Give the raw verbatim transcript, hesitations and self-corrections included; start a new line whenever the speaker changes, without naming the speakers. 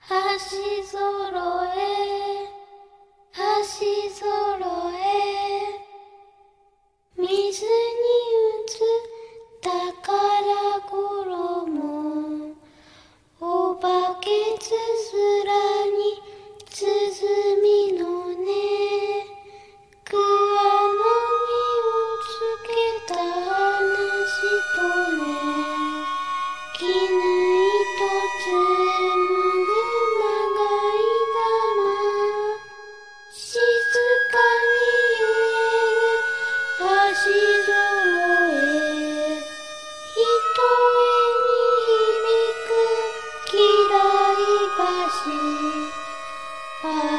足揃え、足揃え、水に映った宝衣、おばけつづらに鼓みのね、桑の実をつけた話とね、絹糸紡ぐまがい玉、静かに揺れる足揃え、ひとえに響く嫌い橋、